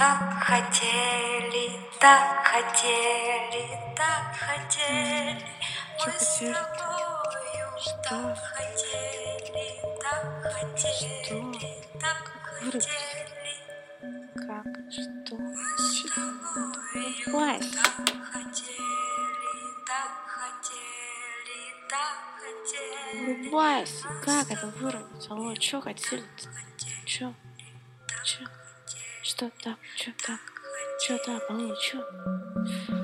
так хотели, так хотели, так хотели. Мы с тобою так хотели, так хотели, так хотели. Как? Что? Мы с тобою Улыбайся. так хотели, так хотели, так хотели. Улыбайся. Как это выразить? Алло, что хотели-то? Чё? Что так? Чё так? Алло, чё?